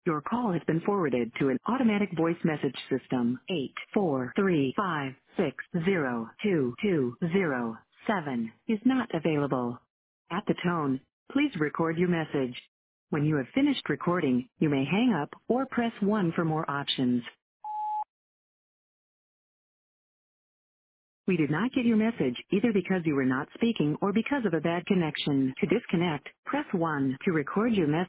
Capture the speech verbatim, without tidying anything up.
Your call has been forwarded to an automatic voice message system. Eight four three five six zero two two zero seven is not available. At the tone, please record your message. When you have finished recording, you may hang up or press one for more options. We did not get your message either because you were not speaking or because of a bad connection. To disconnect, press one. To record your message.